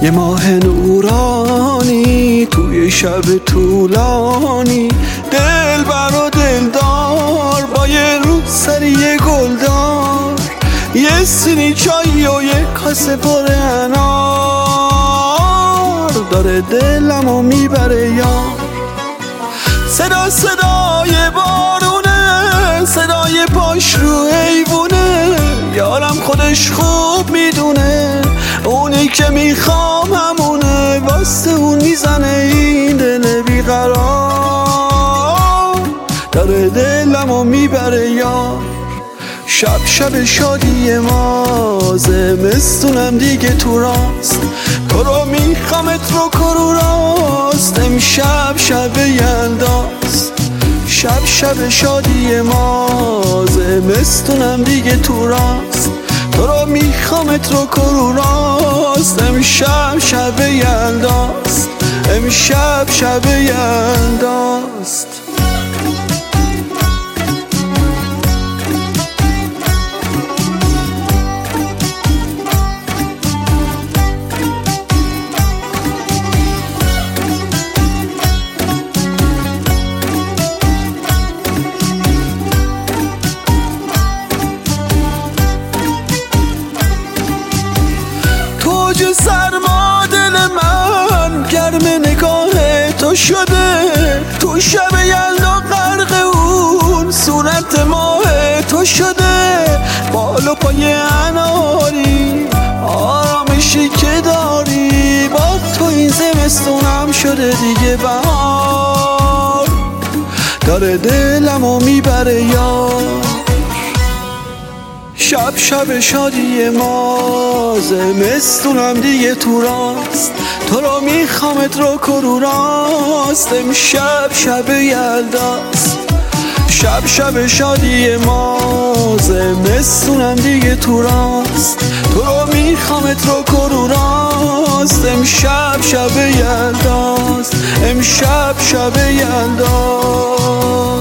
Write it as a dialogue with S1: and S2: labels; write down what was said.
S1: یه ماه نورانی توی شب طولانی، دلبر و دلدار با یه روسری گلدار، یه سینی چای و یه کاسه پر انار، داره دلمو میبره یار. صدا صدای بارونه، صدای پاش رو ایوونه، یارم خودش خوب میدونه اونی که میخوام همونه، واسه اون میزنه این دل بیقرار، داره دلمو میبره یار. شب شب شادی ما، زمستونم دیگه تو راست، تو رو میخوامت رو کرو راست، امشب شب یلداست. شب شب شادی ما، زمستونم دیگه تو راست، تو رو میخوامت رو کرو راست، امشب شب یلداست، امشب شب یلداست. سرما دل من گرم نگاه تو شده، تو شب یلدا غرق اون صورت ماه تو شده، بال و پای اناری آرامشی که داری، با تو این زمستونم شده دیگه بهار، داره دلمو میبره یار. شب شب شادی ما، زمستونم دیگه تو راست، تو رو میخوامت رو کرو راست، امشب شب یلداست. شب شب شادی ما، زمستونم دیگه تو راست، تو رو میخوامت رو کرو راست، امشب شب یلداست، امشب شب یلداست.